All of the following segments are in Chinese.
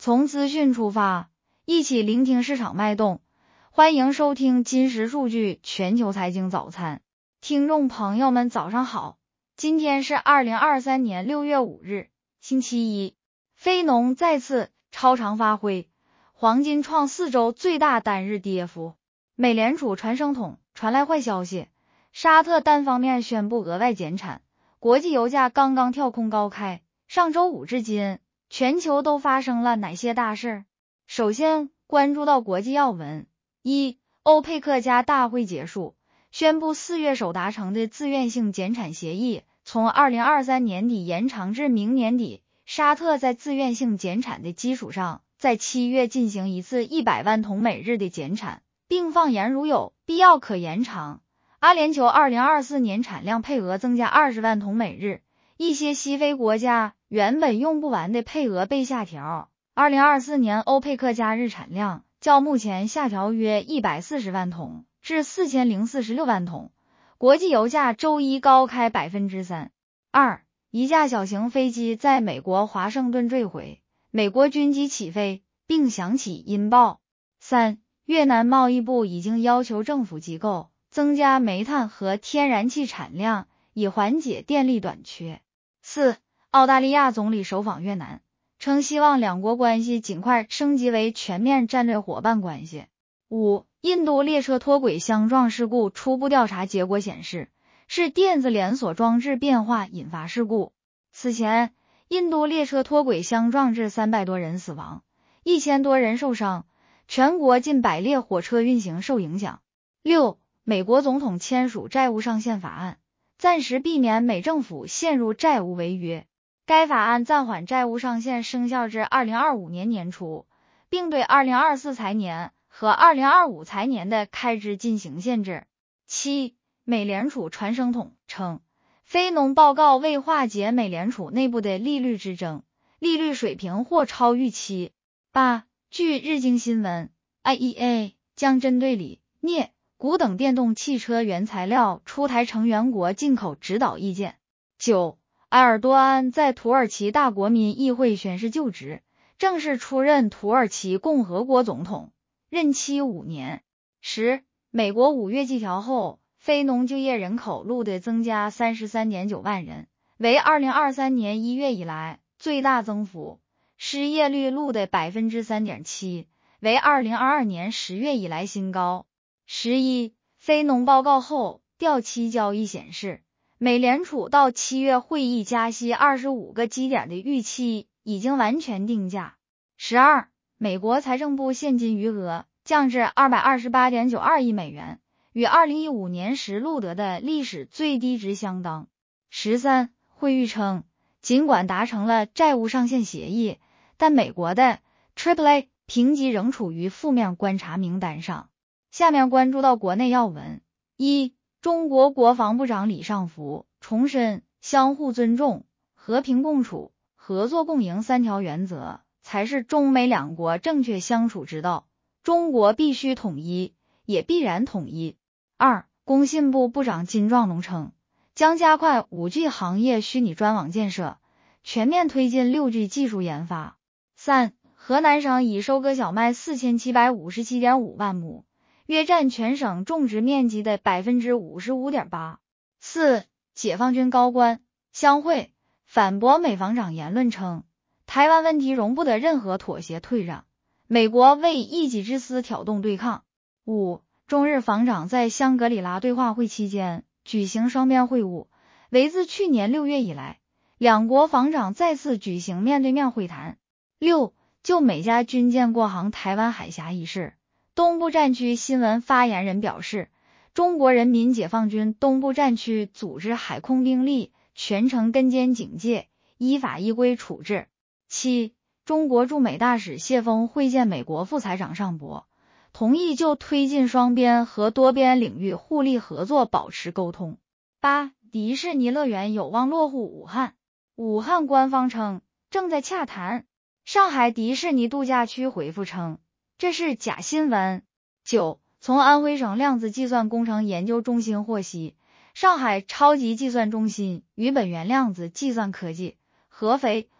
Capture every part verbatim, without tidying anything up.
从资讯出发，一起聆听市场脉动。欢迎收听金石数据全球财经早餐。听众朋友们早上好，今天是二零二三年六月五日，星期一。非农再次超常发挥，黄金创四周最大单日跌幅。美联储传声筒传来坏消息，沙特单方面宣布额外减产，国际油价刚刚跳空高开。上周五至今，全球都发生了哪些大事？首先关注到国际要闻。一、欧佩克加大会结束，宣布四月首达成的自愿性减产协议从二零二三年底延长至明年底。沙特在自愿性减产的基础上，在七月进行一次一百万桶每日的减产，并放言如有必要可延长。阿联酋二零二四年产量配额增加二十万桶每日，一些西非国家原本用不完的配额被下调。二零二四年欧佩克加日产量较目前下调约一百四十万桶至四千零四十六万桶，国际油价周一高开 百分之三。二、一架小型飞机在美国华盛顿坠毁，美国军机起飞并响起音爆。三、越南贸易部已经要求政府机构增加煤炭和天然气产量，以缓解电力短缺。四、澳大利亚总理首访越南，称希望两国关系尽快升级为全面战略伙伴关系。五、印度列车脱轨相撞事故初步调查结果显示，是电子连锁装置变化引发事故。此前，印度列车脱轨相撞致三百多人死亡，一千多人受伤，全国近百列火车运行受影响。六、美国总统签署债务上限法案，暂时避免美政府陷入债务违约。该法案暂缓债务上限生效至二零二五年年初，并对二零二四财年和二零二五财年的开支进行限制。七、美联储传声筒称，非农报告为化解美联储内部的利率之争，利率水平或超预期。八、据日经新闻 ，I E A 将针对锂、镍、钴等电动汽车原材料出台成员国进口指导意见。九、埃尔多安在土耳其大国民议会宣誓就职，正式出任土耳其共和国总统，任期五年。十、美国五月季调后，非农就业人口录得增加 三十三点九万人，为二零二三年一月以来最大增幅。失业率录得 百分之三点七， 为二零二二年十月以来新高。十一、非农报告后掉期交易显示，美联储到七月会议加息二十五个基点的预期已经完全定价。十二、美国财政部现金余额降至 二百二十八点九二亿美元，与二零一五年时录得的历史最低值相当。十三、会议称，尽管达成了债务上限协议，但美国的 Triple A 评级仍处于负面观察名单上。下面关注到国内要闻。一、中国国防部长李尚福重申相互尊重、和平共处、合作共赢三条原则才是中美两国正确相处之道，中国必须统一，也必然统一。二、工信部部长金壮龙称，将加快 五 G 行业虚拟专网建设，全面推进 六 G 技术研发。三、河南省已收割小麦 四千七百五十七点五万亩，约占全省种植面积的 百分之五十五点八。四、解放军高官相会反驳美防长言论称，台湾问题容不得任何妥协退让，美国为一己之私挑动对抗。五、中日防长在香格里拉对话会期间举行双边会晤，为自去年六月以来，两国防长再次举行面对面会谈。六、就美加军舰过航台湾海峡一事，东部战区新闻发言人表示，中国人民解放军东部战区组织海空兵力全程跟监警戒，依法依规处置。七、中国驻美大使谢锋会见美国副财长尚博，同意就推进双边和多边领域互利合作保持沟通。八、迪士尼乐园有望落户武汉，武汉官方称正在洽谈。上海迪士尼度假区回复称，这是假新闻。九、从安徽省量子计算工程研究中心获悉，上海超级计算中心与本源量子计算科技、合肥、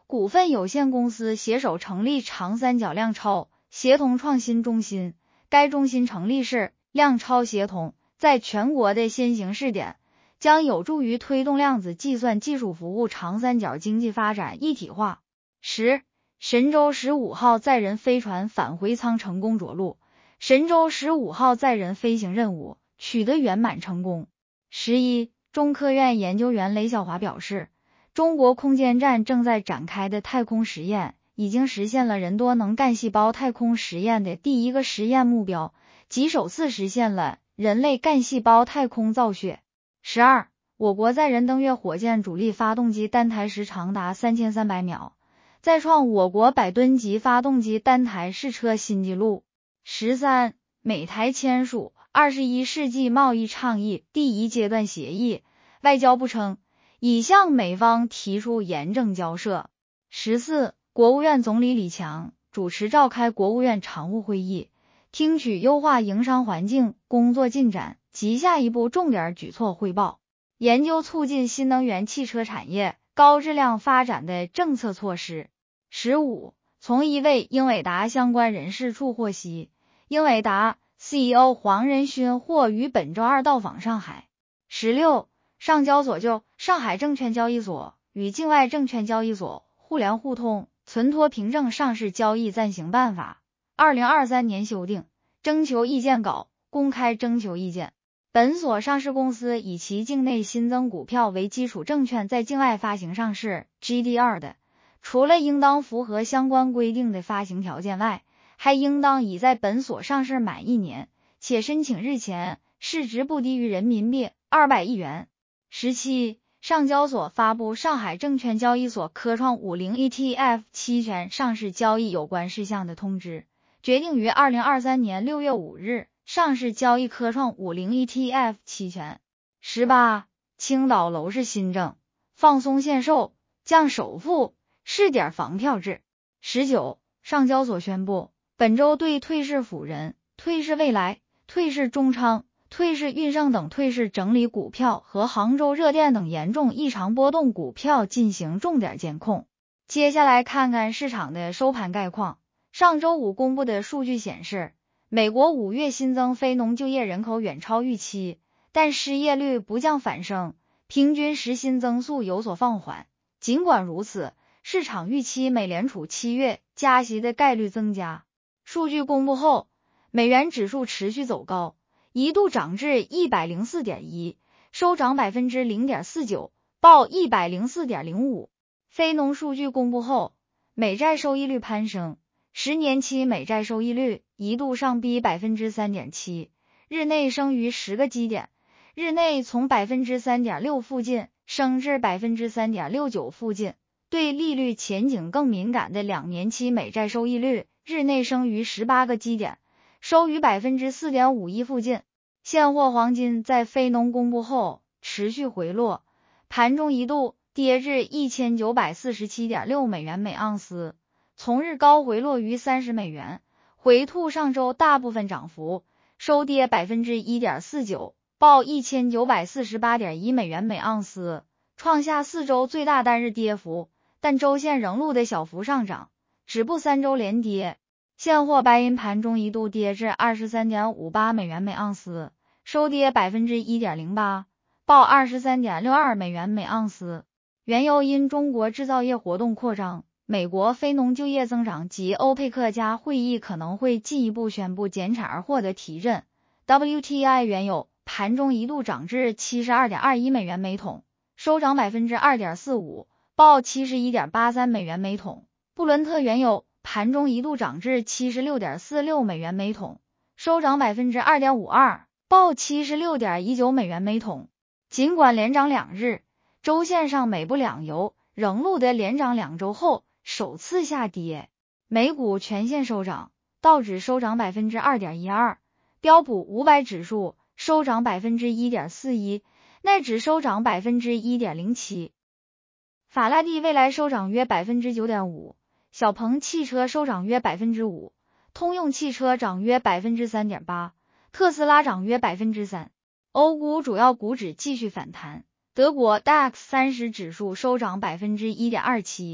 股份有限公司携手成立长三角量超协同创新中心，该中心成立时，量超协同在全国的先行试点，将有助于推动量子计算技术服务长三角经济发展一体化。十、神舟十五号载人飞船返回舱成功着陆，神舟十五号载人飞行任务取得圆满成功。十一、中科院研究员雷晓华表示，中国空间站正在展开的太空实验已经实现了人多能干细胞太空实验的第一个实验目标，即首次实现了人类干细胞太空造血。十二、我国载人登月火箭主力发动机单台时长达三千三百秒，再创我国百吨级发动机单台试车新纪录。十三、美台签署二十一世纪贸易倡议第一阶段协议，外交部称已向美方提出严正交涉。十四、国务院总理李强主持召开国务院常务会议，听取优化营商环境工作进展及下一步重点举措汇报，研究促进新能源汽车产业高质量发展的政策措施。十五、从一位英伟达相关人士处获悉，英伟达 C E O 黄仁勋或于本周二到访上海。十六、上交所就上海证券交易所与境外证券交易所互联互通存托凭证上市交易暂行办法二零二三年修订征求意见稿公开征求意见。本所上市公司以其境内新增股票为基础证券在境外发行上市 G D R 的，除了应当符合相关规定的发行条件外，还应当已在本所上市满一年，且申请日前市值不低于人民币二百亿元。十七、上交所发布上海证券交易所科创五零 E T F 期权上市交易有关事项的通知，决定于二零二三年六月五日上市交易科创五零 E T F 期权。十八、青岛楼市新政，放松限售，降首付，试点房票制。十九、上交所宣布，本周对退市辅仁、退市未来、退市中昌、退市运盛等退市整理股票和杭州热电等严重异常波动股票进行重点监控。接下来看看市场的收盘概况。上周五公布的数据显示，美国五月新增非农就业人口远超预期，但失业率不降反升，平均时薪增速有所放缓。尽管如此，市场预期美联储七月加息的概率增加。数据公布后，美元指数持续走高，一度涨至 一百零四点一， 收涨 百分之零点四九， 报 一百零四点零五。 非农数据公布后，美债收益率攀升，十年期美债收益率一度上逼 百分之三点七， 日内升逾十个基点，日内从 百分之三点六 附近升至 百分之三点六九 附近。对利率前景更敏感的两年期美债收益率日内升逾十八个基点，收于 百分之四点五一 附近。现货黄金在非农公布后持续回落，盘中一度跌至 一千九百四十七点六 美元每盎司，从日高回落逾三十美元，回吐上周大部分涨幅，收跌 百分之一点四九， 报 一千九百四十八点一 美元每盎司，创下四周最大单日跌幅，但周线仍录得小幅上涨，止步三周连跌。现货白银盘中一度跌至 二十三点五八 美元每盎司，收跌 百分之一点零八， 报 二十三点六二 美元每盎司。原油因中国制造业活动扩张，美国非农就业增长及欧佩克加会议可能会进一步宣布减产而获得提振。W T I 原油盘中一度涨至 七十二点二一 美元每桶，收涨 百分之二点四五， 报 七十一点八三 美元每桶。布伦特原油盘中一度涨至 七十六点四六 美元每桶，收涨 百分之二点五二， 报 七十六点一九 美元每桶。尽管连涨两日，周线上美布两油仍录得连涨两周后首次下跌。美股全线收涨，道指收涨 百分之二点一二， 标普五百指数收涨 百分之一点四一， 奈指收涨 百分之一点零七。法拉第未来收涨约 百分之九点五， 小鹏汽车收涨约 百分之五， 通用汽车涨约 百分之三点八， 特斯拉涨约 百分之三。 欧股主要股指继续反弹，德国 D A X 三十指数收涨 百分之一点二七，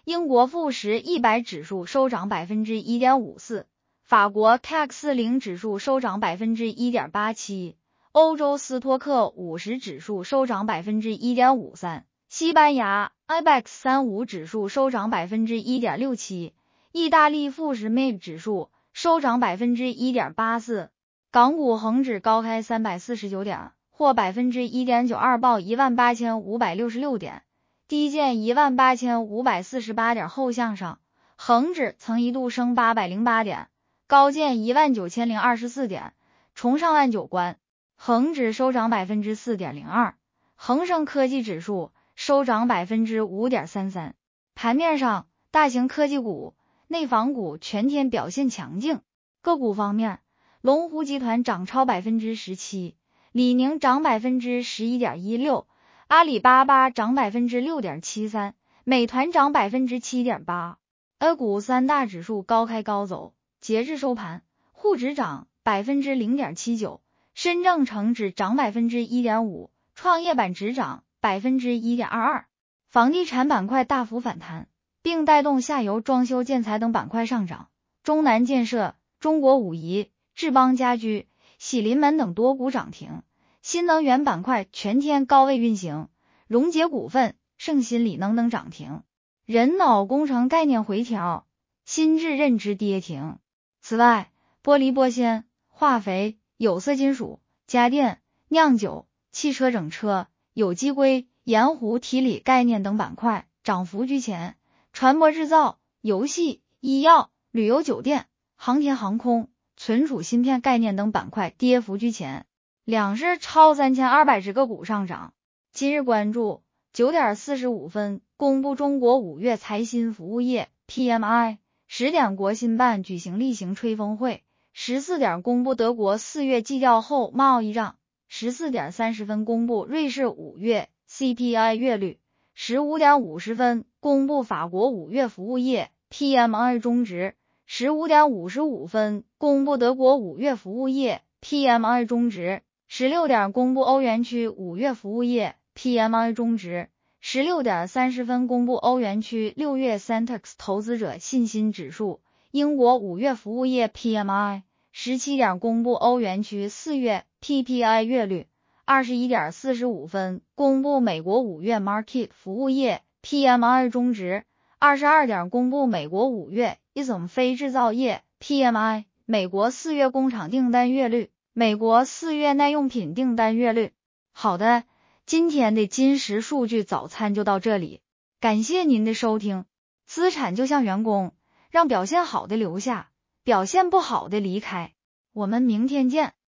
英国富时一百指数收涨 百分之一点五四， 法国 C A C 四十 指数收涨 百分之一点八七， 欧洲斯托克五十指数收涨 百分之一点五三， 西班牙 I B E X 三十五 指数收涨 百分之一点六七， 意大利富时 M I B 指数收涨 百分之一点八四， 港股恒指高开三百四十九点，或 百分之一点九二 报 一万八千五百六十六 点，低见 一万八千五百四十八 点后向上，恒指曾一度升八百零八点，高见 一万九千零二十四 点，重上万九关，恒指收涨 百分之四点零二， 恒生科技指数收涨 百分之五点三三。 盘面上，大型科技股、内房股全天表现强劲。个股方面，龙湖集团涨超 百分之十七， 李宁涨 百分之十一点一六，阿里巴巴涨 百分之六点七三， 美团涨 百分之七点八。 A 股三大指数高开高走，截至收盘，沪指涨 百分之零点七九， 深证成指涨 百分之一点五， 创业板指涨 百分之一点二二。 房地产板块大幅反弹，并带动下游装修建材等板块上涨，中南建设、中国武夷、智邦家居、喜临门等多股涨停。新能源板块全天高位运行，荣捷股份、盛新锂能等涨停。人脑工程概念回调，新智认知跌停。此外，玻璃玻纤、化肥、有色金属、家电、酿酒、汽车整车、有机硅、盐湖提锂概念等板块涨幅居前，船舶制造、游戏、医药、旅游酒店、航天航空、存储芯片概念等板块跌幅居前。两市超三千二百只个股上涨。今日关注，九点四十五分公布中国五月财新服务业 P M I， 十点国新办举行例行吹风会，十四点公布德国四月季调后贸易账，十四点三十分公布瑞士五月 C P I 月率，十五点五十分公布法国五月服务业 P M I 终值，十五点五十五分公布德国五月服务业 P M I 终值，十六点公布欧元区五月服务业 P M I 终值，十六点三十分公布欧元区六月 Centex 投资者信心指数，英国五月服务业 P M I， 十七点公布欧元区四月 P P I 月率，二十一点四十五分公布美国五月 Market 服务业 P M I 终值，二十二点公布美国五月 I S M 非制造业 P M I， 美国四月工厂订单月率，美国四月耐用品订单月率。好的，今天的金石数据早餐就到这里，感谢您的收听。资产就像员工，让表现好的留下，表现不好的离开。我们明天见。